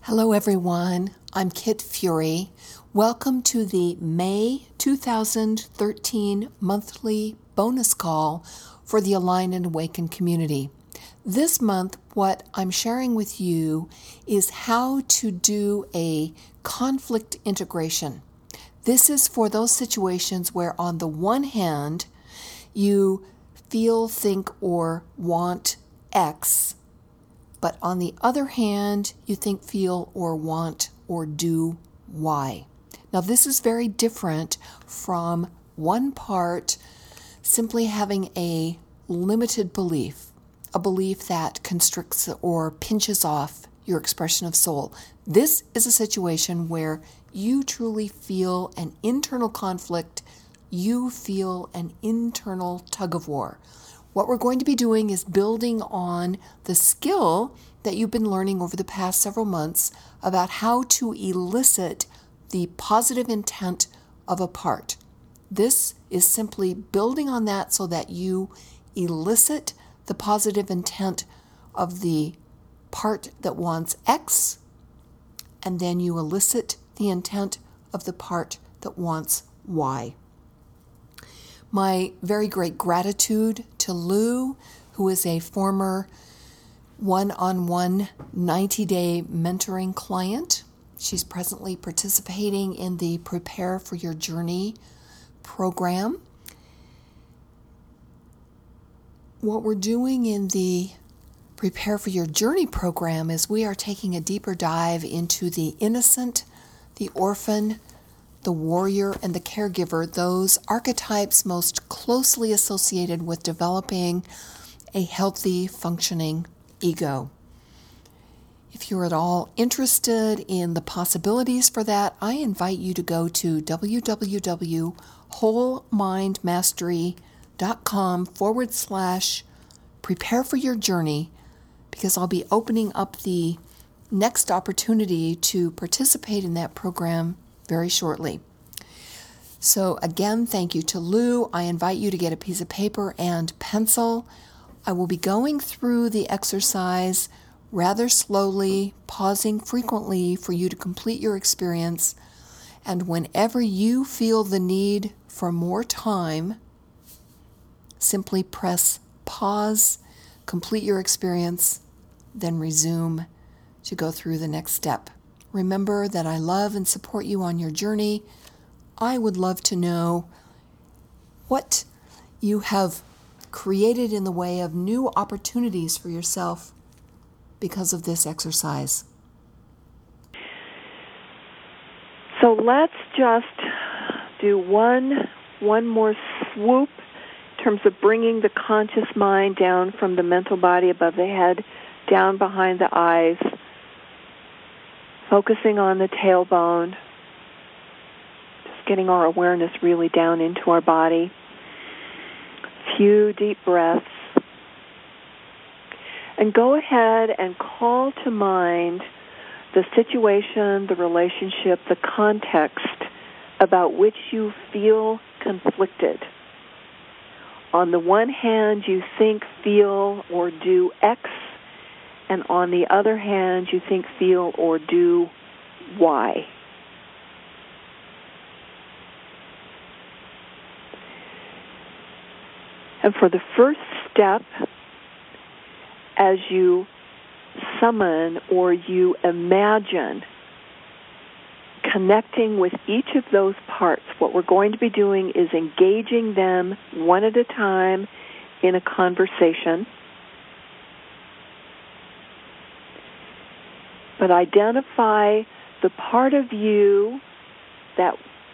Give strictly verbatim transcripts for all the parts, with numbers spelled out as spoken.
Hello everyone, I'm Kit Fury. Welcome to the May two thousand thirteen monthly bonus call for the Align and Awaken community. This month, what I'm sharing with you is how to do a conflict integration. This is for those situations where on the one hand, you feel, think, or want X, but on the other hand, you think, feel, or want, or do Y. Now, this is very different from one part simply having a limited belief, a belief that constricts or pinches off your expression of soul. This is a situation where you truly feel an internal conflict, you feel an internal tug of war. What we're going to be doing is building on the skill that you've been learning over the past several months about how to elicit the positive intent of a part. This is simply building on that so that you elicit the positive intent of the part that wants X, and then you elicit the intent of the part that wants Y. My very great gratitude to Lou, who is a former one-on-one ninety-day mentoring client. She's presently participating in the Prepare for Your Journey program. What we're doing in the Prepare for Your Journey program is we are taking a deeper dive into the innocent, the orphan, the warrior, and the caregiver, those archetypes most closely associated with developing a healthy, functioning ego. If you're at all interested in the possibilities for that, I invite you to go to www.wholemindmastery.com forward slash prepare for your journey, because I'll be opening up the next opportunity to participate in that program very shortly. So again, thank you to Lou. I invite you to get a piece of paper and pencil. I will be going through the exercise rather slowly, pausing frequently for you to complete your experience. And whenever you feel the need for more time, simply press pause, complete your experience, then resume to go through the next step. Remember that I love and support you on your journey. I would love to know what you have created in the way of new opportunities for yourself because of this exercise. So let's just do one, one more swoop in terms of bringing the conscious mind down from the mental body above the head, down behind the eyes, focusing on the tailbone, just getting our awareness really down into our body. Few deep breaths. And go ahead and call to mind the situation, the relationship, the context about which you feel conflicted. On the one hand, you think, feel, or do X, and on the other hand, you think, feel, or do Y. And for the first step, as you summon or you imagine connecting with each of those parts, what we're going to be doing is engaging them one at a time in a conversation. But identify the part of you that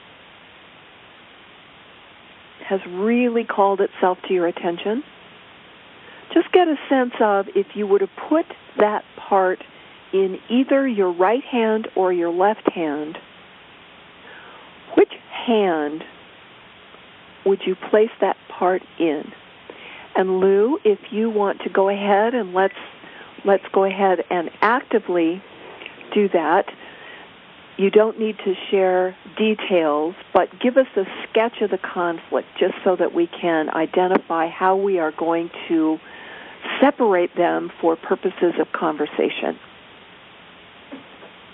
has really called itself to your attention. Just get a sense of, if you were to put that part in either your right hand or your left hand, which hand would you place that part in? And Lou, if you want to go ahead and let's let's go ahead and actively do that. You don't need to share details, but give us a sketch of the conflict just so that we can identify how we are going to separate them for purposes of conversation.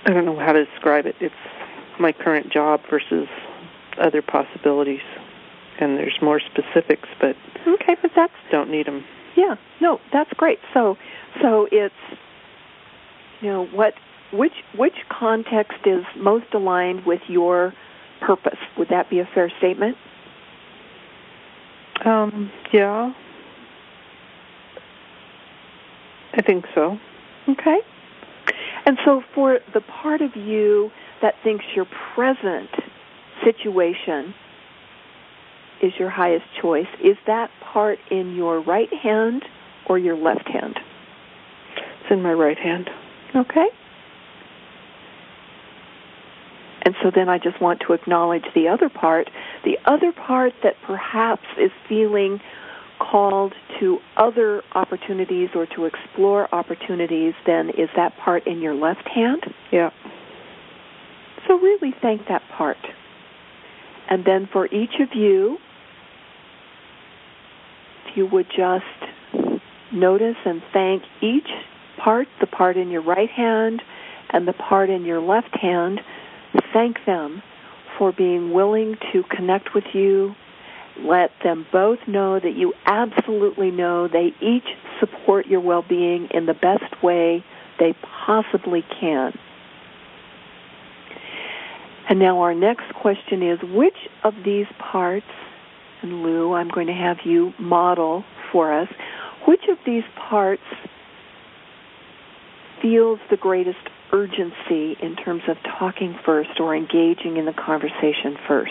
I don't know how to describe it. It's my current job versus other possibilities. And there's more specifics, but okay, but that's don't need them. Yeah, no, that's great. So, so it's, you know, what, which, which context is most aligned with your purpose? Would that be a fair statement? Um, yeah, I think so. Okay. And so for the part of you that thinks your present situation is your highest choice, is that part in your right hand or your left hand? It's in my right hand. Okay. And so then I just want to acknowledge the other part, the other part that perhaps is feeling called to other opportunities or to explore opportunities, then is that part in your left hand? Yeah. So really thank that part. And then for each of you, if you would just notice and thank each part, the part in your right hand and the part in your left hand, thank them for being willing to connect with you. Let them both know that you absolutely know they each support your well-being in the best way they possibly can. And now our next question is, which of these parts, and Lou, I'm going to have you model for us, which of these parts feels the greatest urgency in terms of talking first or engaging in the conversation first?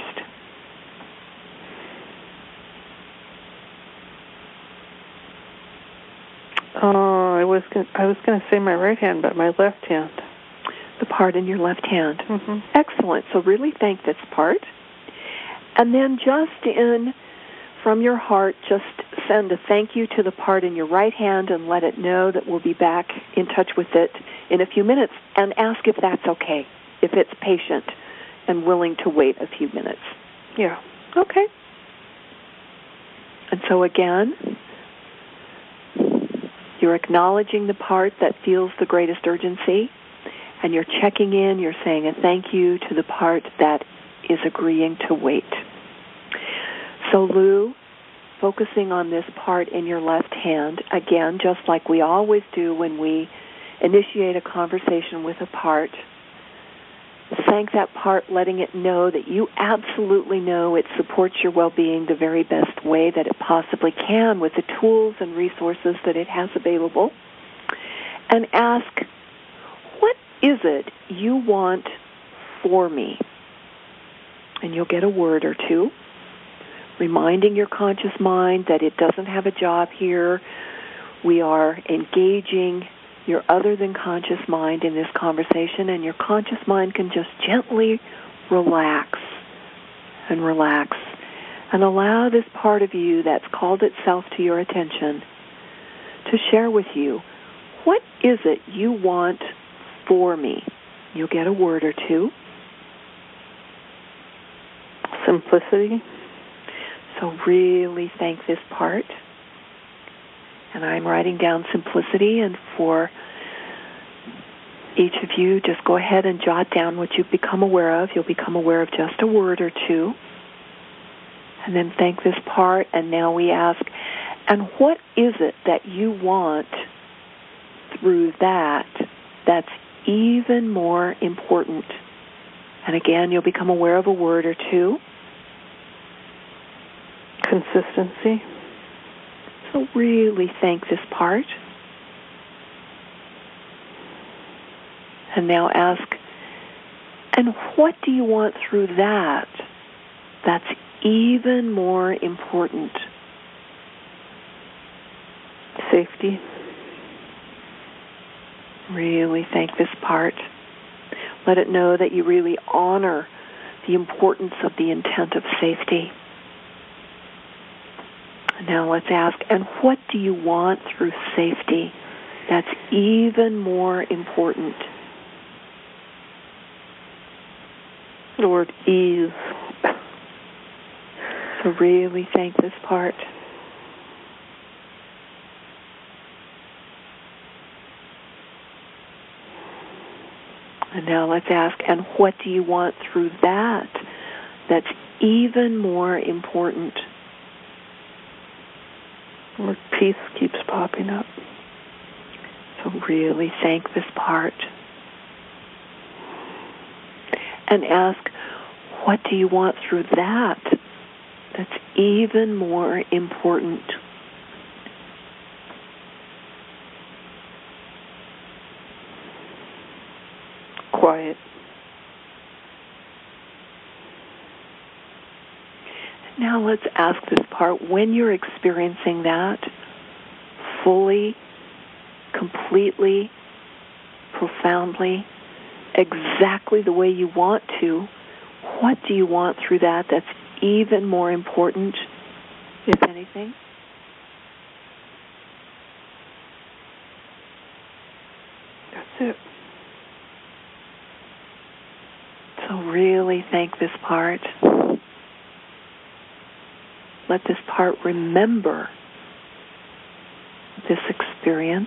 Uh, I was gonna, I was going to say my right hand, but my left hand. The part in your left hand. Mm-hmm. Excellent. So really thank this part. And then just in, from your heart, just send a thank you to the part in your right hand and let it know that we'll be back in touch with it in a few minutes, and ask if that's okay, if it's patient and willing to wait a few minutes. Yeah. Okay. And so again, you're acknowledging the part that feels the greatest urgency, and you're checking in, you're saying a thank you to the part that is agreeing to wait. So Lou, focusing on this part in your left hand, again, just like we always do when we initiate a conversation with a part, thank that part, letting it know that you absolutely know it supports your well-being the very best way that it possibly can with the tools and resources that it has available. And ask, what is it you want for me? And you'll get a word or two, reminding your conscious mind that it doesn't have a job here. We are engaging your other than conscious mind in this conversation, and your conscious mind can just gently relax and relax and allow this part of you that's called itself to your attention to share with you, what is it you want for me? You'll get a word or two. Simplicity. So really thank this part. And I'm writing down simplicity, and for each of you, just go ahead and jot down what you've become aware of. You'll become aware of just a word or two. And then thank this part, and now we ask, and what is it that you want through that that's even more important? And again, you'll become aware of a word or two. Consistency. So really thank this part. And now ask, and what do you want through that that's even more important? Safety. Really thank this part. Let it know that you really honor the importance of the intent of safety. Now let's ask, and what do you want through safety that's even more important? The word ease. So really thank this part. And now let's ask, and what do you want through that that's even more important? Where peace keeps popping up. So really thank this part. And ask, what do you want through that that's even more important? Quiet. Now let's ask this part, when you're experiencing that fully, completely, profoundly, exactly the way you want to, what do you want through that that's even more important, if anything? That's it. So really thank this part. Let this part remember this experience.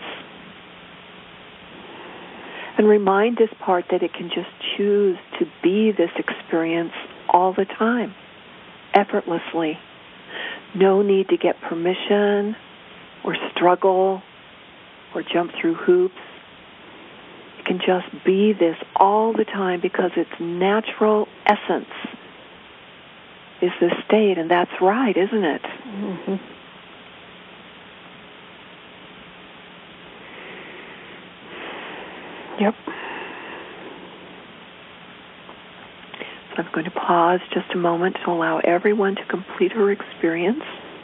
And remind this part that it can just choose to be this experience all the time, effortlessly. No need to get permission or struggle or jump through hoops. It can just be this all the time because its natural essence is this state, and that's right, isn't it? Mm-hmm. Yep. So I'm going to pause just a moment to allow everyone to complete her experience.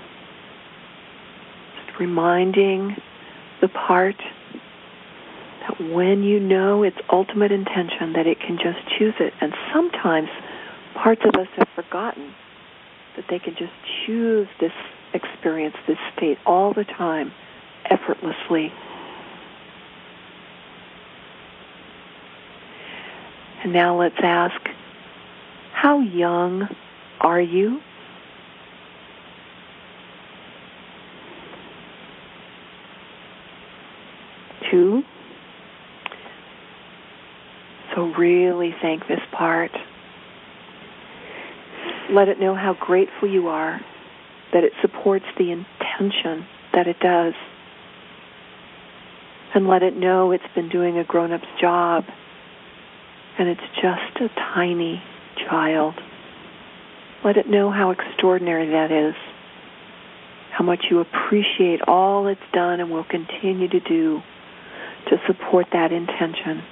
Just reminding the part that when you know its ultimate intention, that it can just choose it. And sometimes parts of us have forgotten that they can just choose this experience, this state all the time, effortlessly. And now let's ask, how young are you? Two. So really thank this part. Let it know how grateful you are that it supports the intention that it does. And let it know it's been doing a grown-up's job and it's just a tiny child. Let it know how extraordinary that is, how much you appreciate all it's done and will continue to do to support that intention.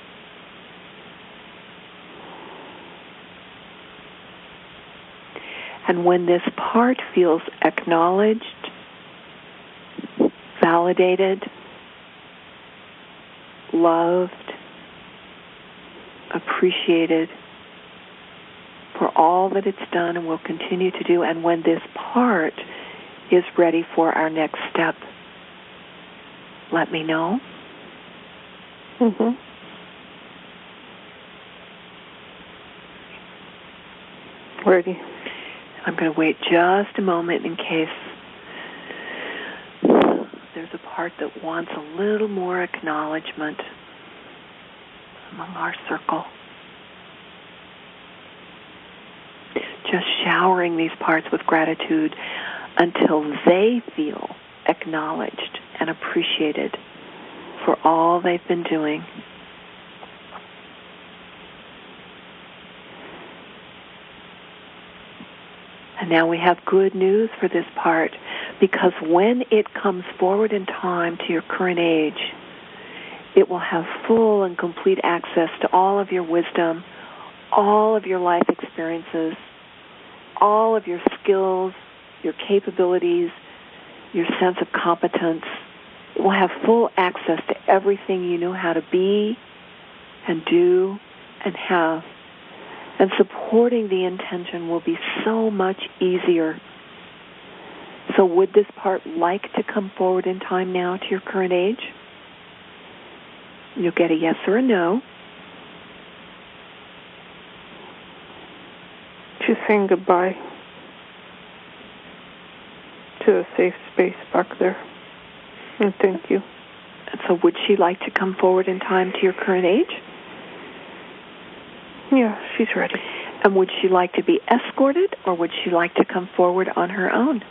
And when this part feels acknowledged, validated, loved, appreciated for all that it's done and will continue to do, and when this part is ready for our next step, let me know. Mm-hmm. Ready. I'm going to wait just a moment in case there's a part that wants a little more acknowledgement among our circle. Just showering these parts with gratitude until they feel acknowledged and appreciated for all they've been doing. And now we have good news for this part, because when it comes forward in time to your current age, it will have full and complete access to all of your wisdom, all of your life experiences, all of your skills, your capabilities, your sense of competence. It will have full access to everything you know how to be and do and have. And supporting the intention will be so much easier. So would this part like to come forward in time now to your current age? You'll get a yes or a no. She's saying goodbye to a safe space back there. And thank you. And so would she like to come forward in time to your current age? Yeah, she's ready. And would she like to be escorted, or would she like to come forward on her own?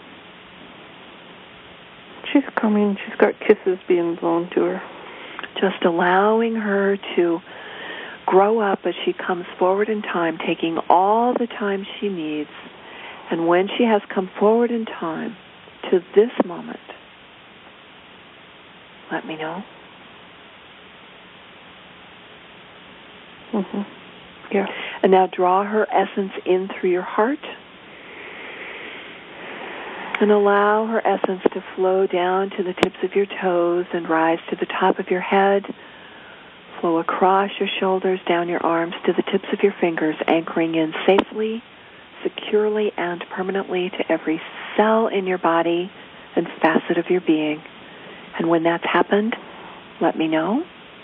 She's coming. She's got kisses being blown to her. Just allowing her to grow up as she comes forward in time, taking all the time she needs. And when she has come forward in time to this moment, let me know. Mm-hmm. Yeah. And now draw her essence in through your heart. And allow her essence to flow down to the tips of your toes and rise to the top of your head. Flow across your shoulders, down your arms, to the tips of your fingers, anchoring in safely, securely, and permanently to every cell in your body and facet of your being. And when that's happened, let me know.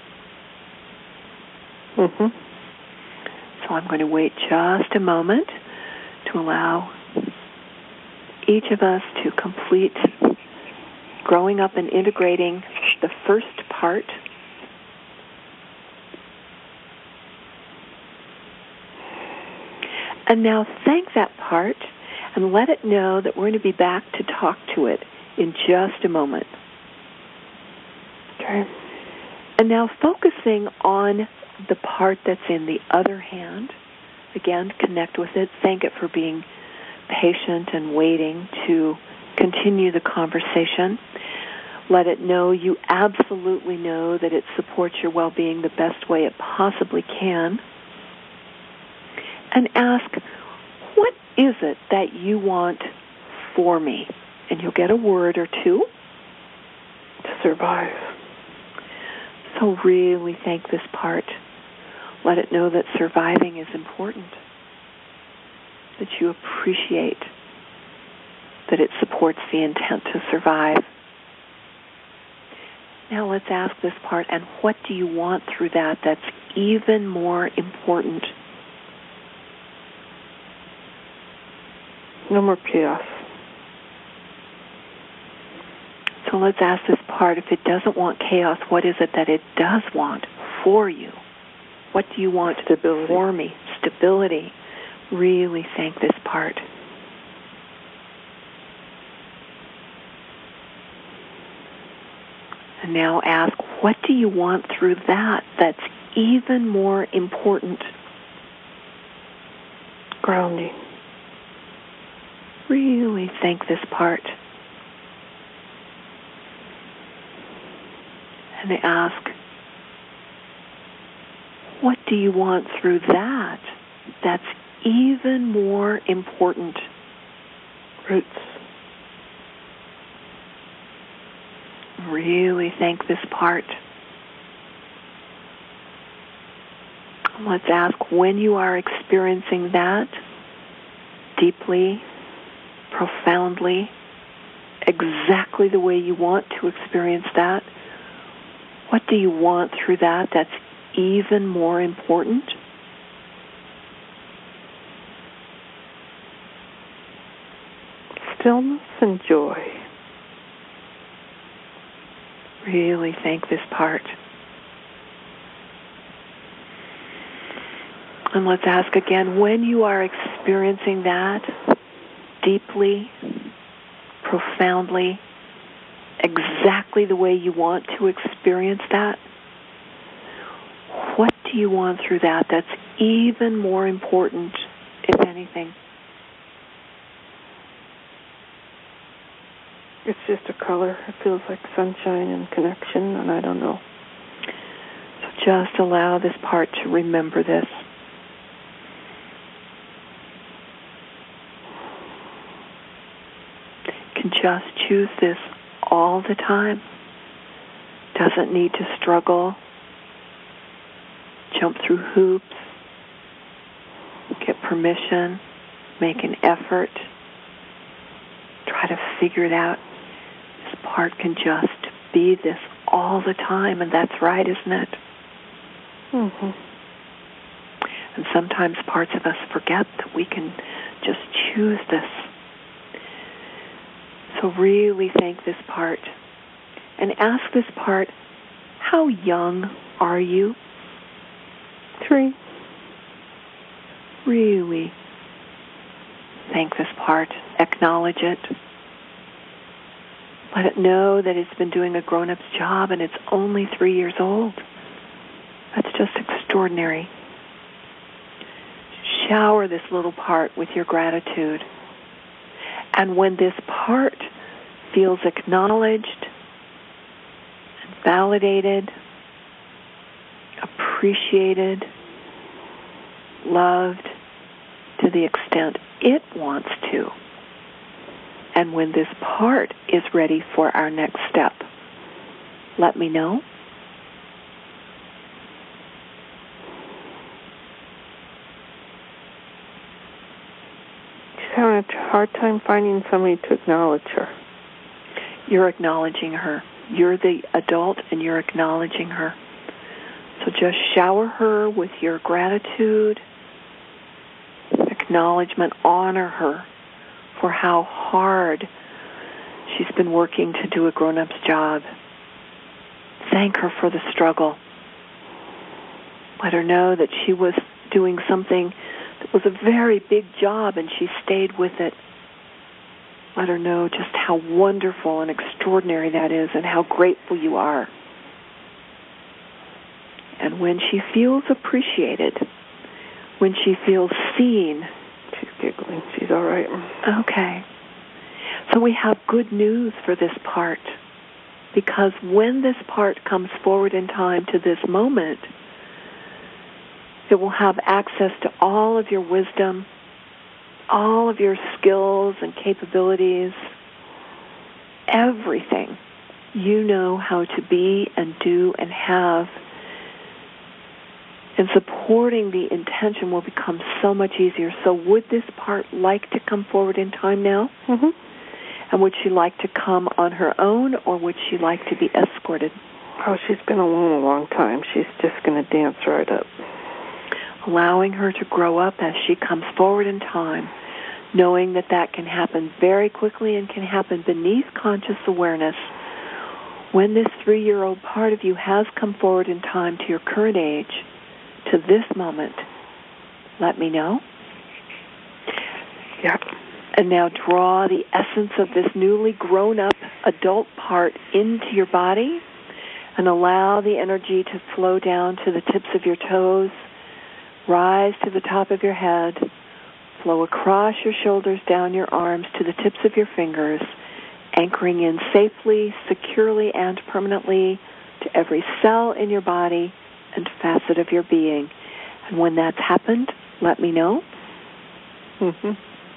Mm-hmm. So I'm going to wait just a moment to allow each of us to complete growing up and integrating the first part. And now thank that part and let it know that we're going to be back to talk to it in just a moment. Okay. And now focusing on the part that's in the other hand. Again, connect with it. Thank it for being patient and waiting to continue the conversation. Let it know you absolutely know that it supports your well-being the best way it possibly can. And ask, what is it that you want for me? And you'll get a word or two. To survive. So really thank this part. Let it know that surviving is important, that you appreciate that it supports the intent to survive. Now let's ask this part, and what do you want through that that's even more important? No more chaos. So let's ask this part, if it doesn't want chaos, what is it that it does want for you? What do you want Stability. for me? Stability. Really thank this part. And now ask, what do you want through that that's even more important? Grounding. Really thank this part. And ask, what do you want through that that's even more important? Roots. Really thank this part. Let's ask, when you are experiencing that deeply, profoundly, exactly the way you want to experience that, what do you want through that that's even more important? Stillness and joy. Really thank this part. And let's ask again, when you are experiencing that deeply, profoundly, exactly the way you want to experience that, what do you want through that that's even more important, if anything? It's just a color. It feels like sunshine and connection, and I don't know. So just allow this part to remember this. You can just choose this all the time. Doesn't need to struggle, jump through hoops, get permission, make an effort, try to figure it out. This part can just be this all the time, and that's right, isn't it? Mm-hmm. And sometimes parts of us forget that we can just choose this. So really thank this part. And ask this part, how young are you? Three. really thank this part. Acknowledge it. Let it know that it's been doing a grown-up's job and it's only three years old. That's just extraordinary. Shower this little part with your gratitude. And when this part feels acknowledged, validated, appreciated, loved to the extent it wants to, and when this part is ready for our next step, let me know. She's having a hard time finding somebody to acknowledge her. You're acknowledging her. You're the adult and you're acknowledging her. So just shower her with your gratitude, acknowledgement, honor her for how hard she's been working to do a grown-up's job. Thank her for the struggle. Let her know that she was doing something that was a very big job and she stayed with it. Let her know just how wonderful and extraordinary that is and how grateful you are. And when she feels appreciated, when she feels seen, she's giggling. She's all right. Okay. So we have good news for this part, because when this part comes forward in time to this moment, it will have access to all of your wisdom, all of your skills and capabilities, everything you know how to be and do and have. And supporting the intention will become so much easier. So would this part like to come forward in time now? Mm-hmm. And would she like to come on her own, or would she like to be escorted? Oh, she's been alone a long time. She's just going to dance right up. Allowing her to grow up as she comes forward in time, knowing that that can happen very quickly and can happen beneath conscious awareness. When this three-year-old part of you has come forward in time to your current age, to this moment, let me know. Yeah. And now draw the essence of this newly grown-up adult part into your body and allow the energy to flow down to the tips of your toes, rise to the top of your head, flow across your shoulders, down your arms to the tips of your fingers, anchoring in safely, securely, and permanently to every cell in your body and facet of your being. And when that's happened, let me know. Mm-hmm.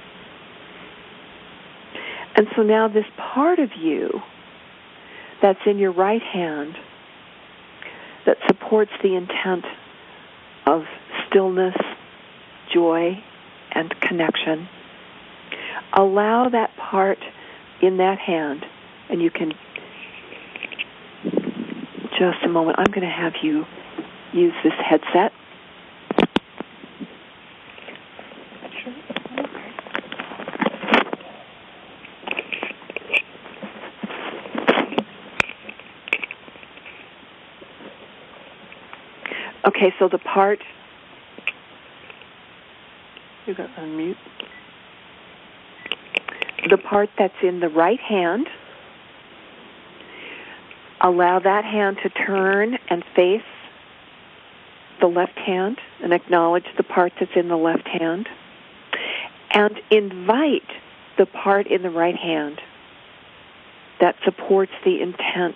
And so now this part of you that's in your right hand that supports the intent of stillness, joy, and connection, allow that part in that hand, and you can, just a moment, I'm going to have you use this headset. Okay, so the part, you got unmute. The part that's in the right hand, allow that hand to turn and face the left hand and acknowledge the part that's in the left hand. And invite the part in the right hand that supports the intent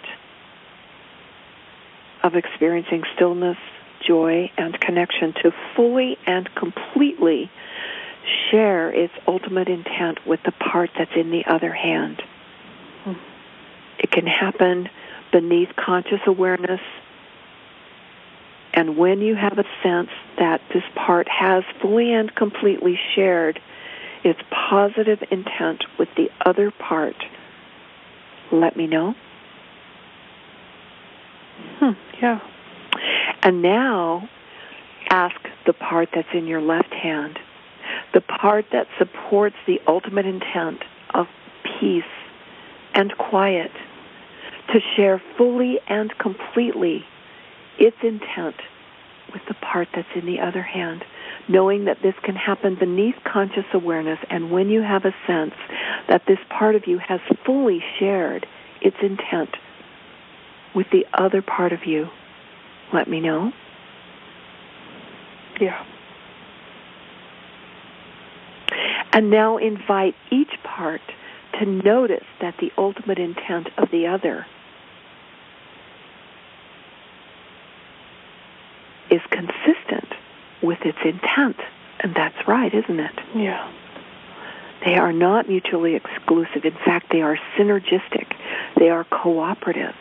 of experiencing stillness, joy, and connection to fully and completely share its ultimate intent with the part that's in the other hand. Hmm. It can happen beneath conscious awareness, and when you have a sense that this part has fully and completely shared its positive intent with the other part, let me know. Hmm, yeah. And now, ask the part that's in your left hand, the part that supports the ultimate intent of peace and quiet, to share fully and completely its intent with the part that's in the other hand, knowing that this can happen beneath conscious awareness, and when you have a sense that this part of you has fully shared its intent with the other part of you, let me know. Yeah. And now invite each part to notice that the ultimate intent of the other is consistent with its intent. And that's right, isn't it? Yeah. They are not mutually exclusive. In fact, they are synergistic. They are cooperative.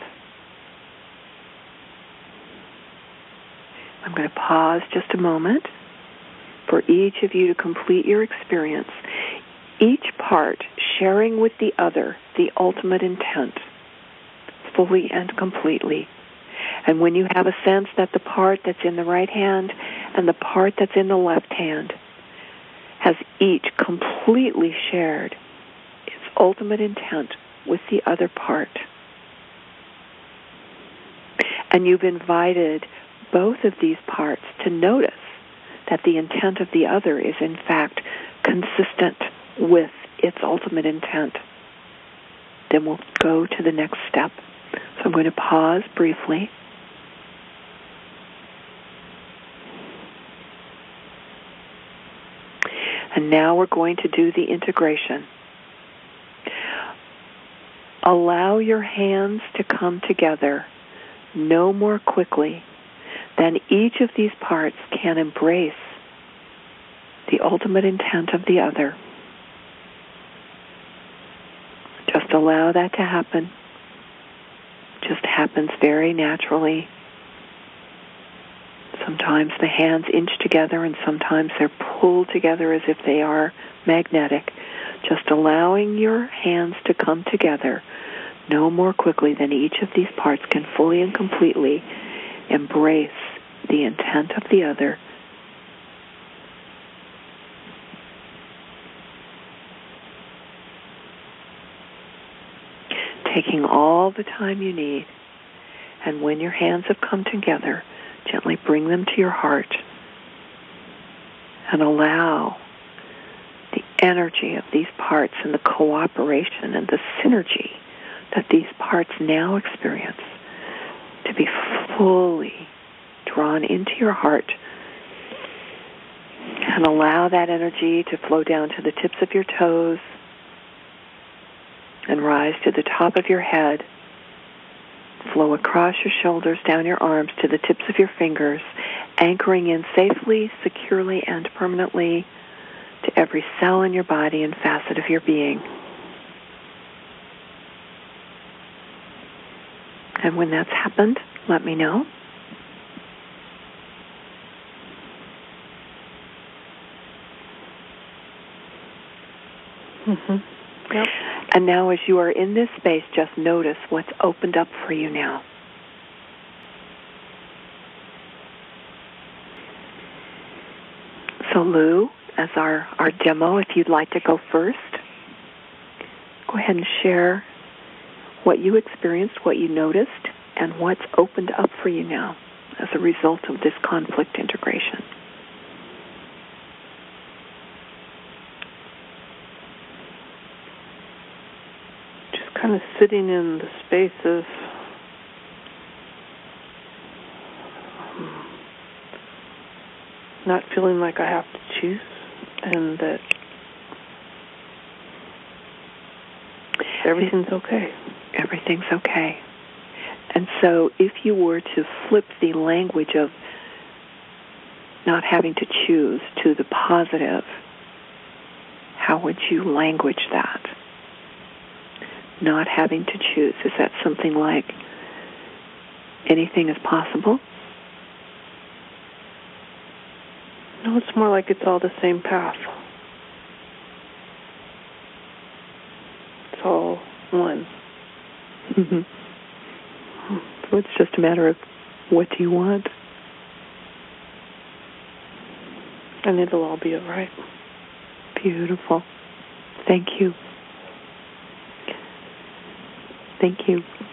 I'm going to pause just a moment for each of you to complete your experience, each part sharing with the other the ultimate intent, fully and completely. And when you have a sense that the part that's in the right hand and the part that's in the left hand has each completely shared its ultimate intent with the other part, and you've invited both of these parts to notice that the intent of the other is in fact consistent with its ultimate intent, then we'll go to the next step. So I'm going to pause briefly. And now we're going to do the integration. Allow your hands to come together no more quickly than each of these parts can embrace the ultimate intent of the other. Just allow that to happen. Just happens very naturally. Sometimes the hands inch together and sometimes they're pulled together as if they are magnetic. Just allowing your hands to come together no more quickly than each of these parts can fully and completely embrace the intent of the other. Taking all the time you need, and when your hands have come together, gently bring them to your heart and allow the energy of these parts and the cooperation and the synergy that these parts now experience to be fully drawn into your heart, and allow that energy to flow down to the tips of your toes and rise to the top of your head, flow across your shoulders, down your arms to the tips of your fingers, anchoring in safely, securely, and permanently to every cell in your body and facet of your being. And when that's happened, let me know. Mm-hmm. Yep. And now as you are in this space, just notice what's opened up for you now. So Lou, as our, our demo, if you'd like to go first, go ahead and share what you experienced, what you noticed, and what's opened up for you now as a result of this conflict integration. Just kind of sitting in the space of um, not feeling like I have to choose, and that everything's okay. Everything's okay. And so if you were to flip the language of not having to choose to the positive, how would you language that? Not having to choose. Is that something like anything is possible? No, it's more like it's all the same path. It's all one. Mm-hmm. So it's just a matter of what do you want? And it'll all be all right. Beautiful. Thank you. Thank you.